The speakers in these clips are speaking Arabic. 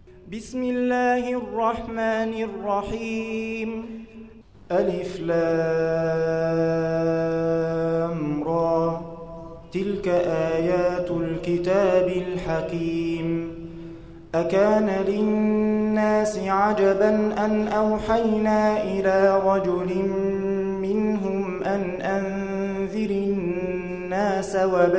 بسم الله الرحمن الرحيم. ألف لام را، تلك آيات الكتاب الحكيم. أكان للناس عجبا أن أوحينا إلى رجل منهم أن أنذر الناس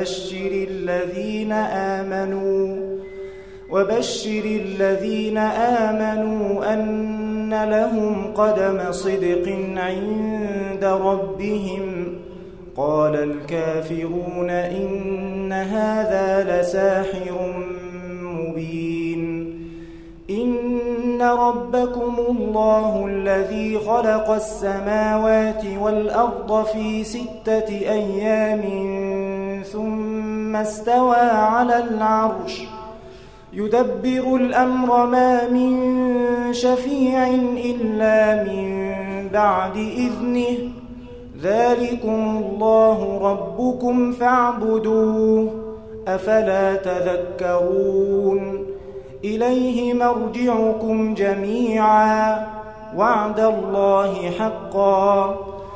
وبشر الذين آمنوا أن لهم قدم صدق عند ربهم. قال الكافرون إن هذا لساحر مبين. إن ربكم الله الذي خلق السماوات والأرض في 6 أيام ثم استوى على العرش يدبر الأمر ما من شفيع إلا من بعد إذنه. ذلكم الله ربكم فاعبدوه أفلا تذكرون. إليه مرجعكم جميعا وعد الله حقا.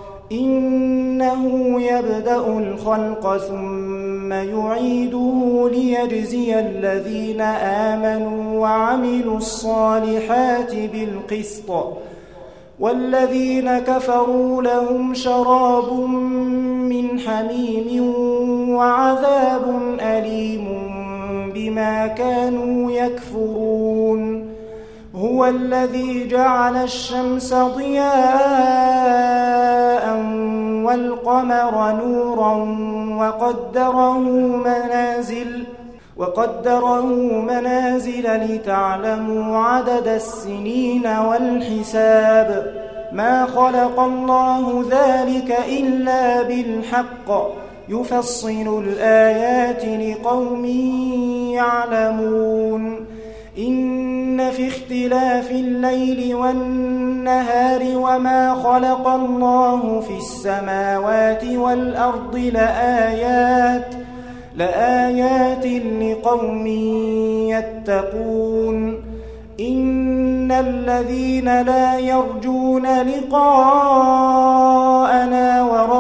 إنه يبدأ الخلق ثم يعيده ليجزي الذين آمنوا وعملوا الصالحات بالقسط، والذين كفروا لهم شراب من حميم وعذاب أليم بما كانوا يكفرون. هو الذي جعل الشمس ضياء والقمر نورا وقدره منازل لتعلموا عدد السنين والحساب. ما خلق الله ذلك إلا بالحق يفصل الآيات لقوم يعلمون. إن في اختلاف الليل والنهار وما خلق الله في السماوات والأرض لآيات لقوم يتقون. إن الذين لا يرجون لقاءنا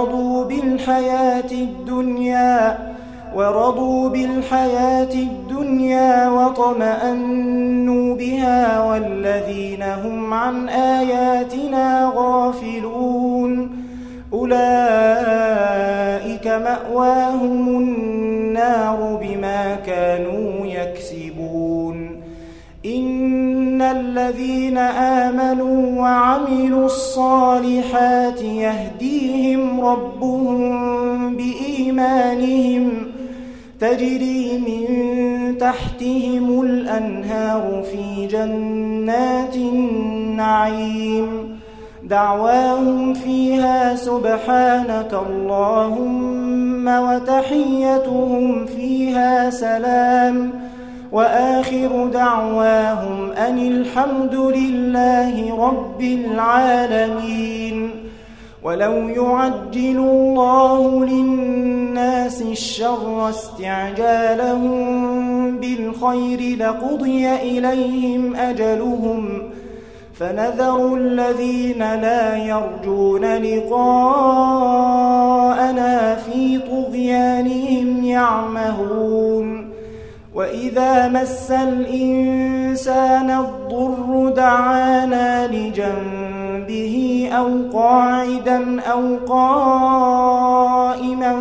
ورضوا بالحياة الدنيا واطمأنوا بها والذين هم عن آياتنا غافلون أولئك مأواهم النار بما كانوا يكسبون. إن الذين آمنوا وعملوا الصالحات يهديهم ربهم بإيمانهم تجري من تحتهم الأنهار في جنات النعيم. دعواهم فيها سبحانك اللهم وتحيتهم فيها سلام وآخر دعواهم أن الحمد لله رب العالمين. ولو يعجل الله للناس الشر استعجالهم بالخير لقضي إليهم أجلهم فنذر الذين لا يرجون لقاءنا في طغيانهم يعمهون. وإذا مس الإنسان الضر دعانا لجنبه أو قاعدا أو قائما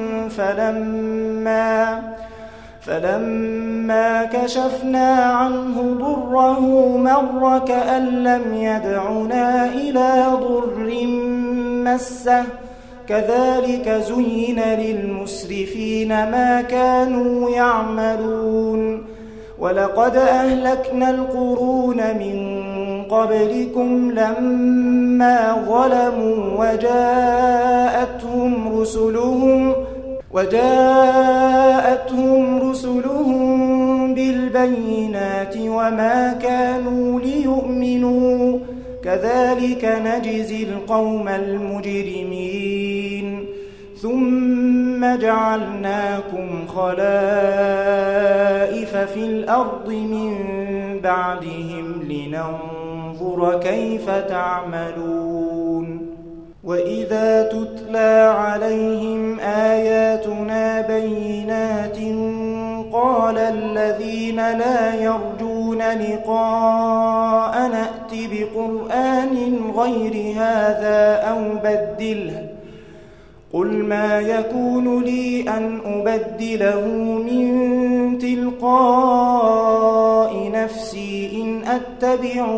فلما كشفنا عنه ضره مر كأن لم يدعنا إلى ضر مسه. كذلك زين للمسرفين ما كانوا يعملون. ولقد أهلكنا القرون من قبلكم لما ظلموا وجاءتهم رسلهم بالبينات وما كانوا ليؤمنوا. كذلك نجزي القوم المجرمين. ثم جعلناكم خلائف في الأرض من بعدهم لننظر كيف تعملون. وإذا تتلى عليهم آياتنا بينات قال الذين لا يرجون لقاء نأت بقرآن غير هذا أو بدله قل ما يكون لي أن أبدله من تلقاء نفسي إن أتبع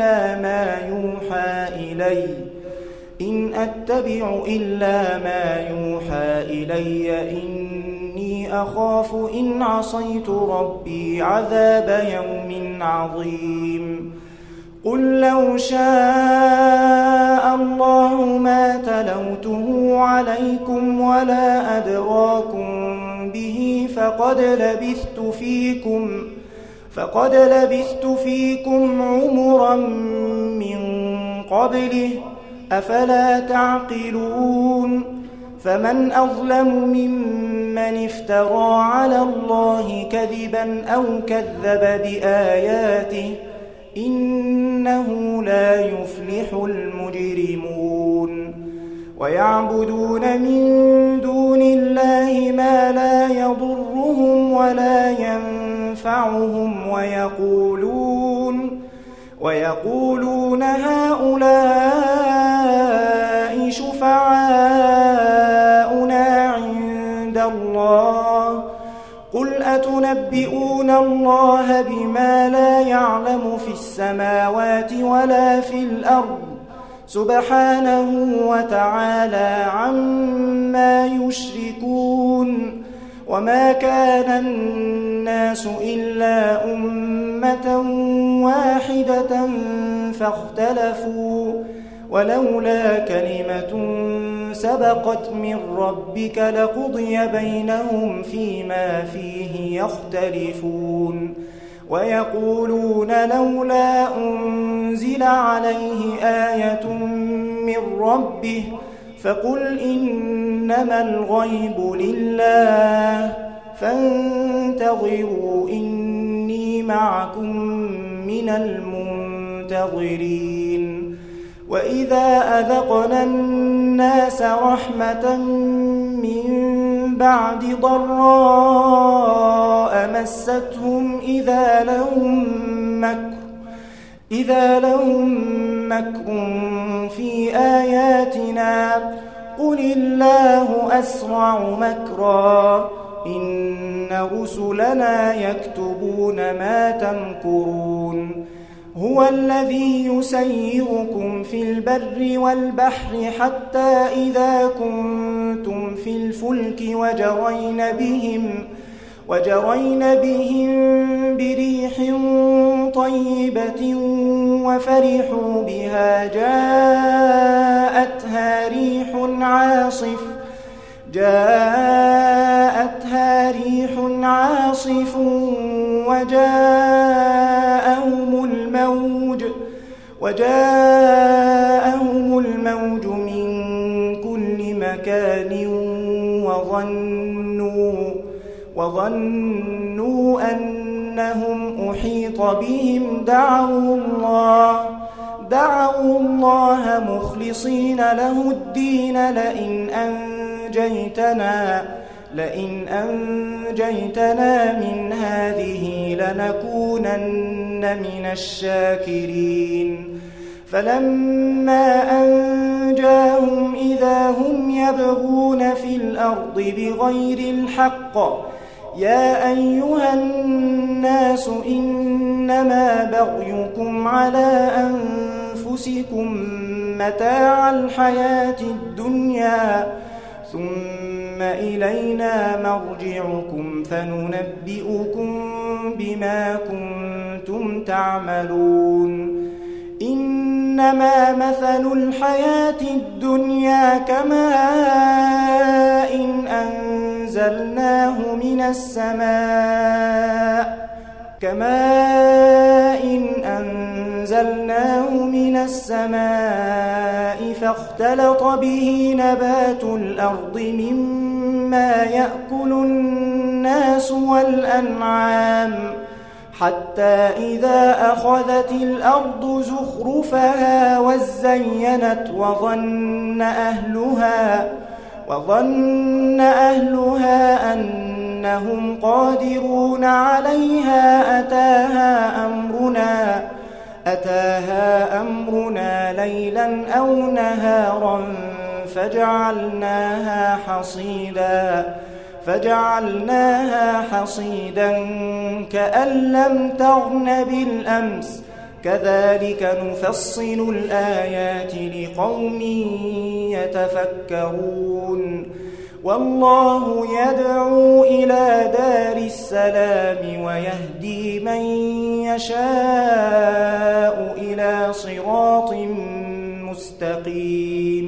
إلا ما يوحى إلي إني أخاف إن عصيت ربي عذاب يوم عظيم. قل لو شاء الله ما تلوته عليكم ولا أدراكم به فقد لبثت فيكم عمرا من قبله أفلا تعقلون. فمن أظلم ممن افترى على الله كذبا أو كذب بآياته إنه لا يفلح المجرمون. ويعبدون من دون الله ما لا يضرهم ولا ينفعهم ويقولون هؤلاء شفعاؤنا عند الله قل أتنبئون الله بما لا يعلم في السماوات ولا في الأرض سبحانه وتعالى عما يشركون. وما كان الناس إلا أمة واحدة فاختلفوا ولولا كلمة سبقت من ربك لقضي بينهم فيما فيه يختلفون. ويقولون لولا أنزل عليه آية من ربه فقل إنما الغيب لله فانتظروا إني معكم من المنتظرين. وإذا أذقنا الناس رحمة من بعد ضراء مستهم إذا لهم مكر في آياتنا قل الله أسرع مكرا إن رسلنا يكتبون ما تمكرون. هو الذي يسيركم في البر والبحر حتى إذا كنتم في الفلك وجرين بهم بريح طيبة وفرحوا بها جاءتها ريح عاصف وجاءهم الموج من كل مكان وظنوا أنهم أحيط بهم دعوا الله مخلصين له الدين لئن أنجيتنا من هذه لنكونن من الشاكرين. فلما أنجاهم إذا هم يبغون في الأرض بغير الحق يا أيها الناس إنما بغيكم على أنفسكم متاع الحياة الدنيا ثم إلينا مرجعكم فننبئكم بما كنتم تعملون. إنما مثل الحياة الدنيا كماء أنزلناه من السماء فاختلط به نبات الأرض مما يأكل الناس والأنعام حتى إذا أخذت الأرض زخرفها وزينت وظن أهلها أنهم قادرون عليها أتاها أمرنا ليلا أو نهارا فجعلناها حصيدا كأن لم تغن بالأمس كذلك نفصل الآيات لقوم يتفكرون والله يدعو إلى دار السلام ويهدي من يشاء إلى صراط مستقيم